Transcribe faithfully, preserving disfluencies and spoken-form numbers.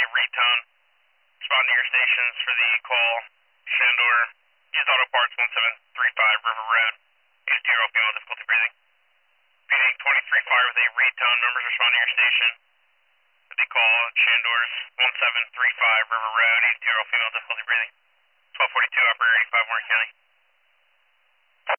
retone. Respond to your stations for the call. Shandor, use auto parts one seven three five River Road. Use zero female difficulty breathing. Repeating twenty-three fire with a retone. Members respond to your station. For the call, Shandor's one seven three five River Road. Use zero female difficulty breathing. twelve forty-two, operator eighty-five Warren County.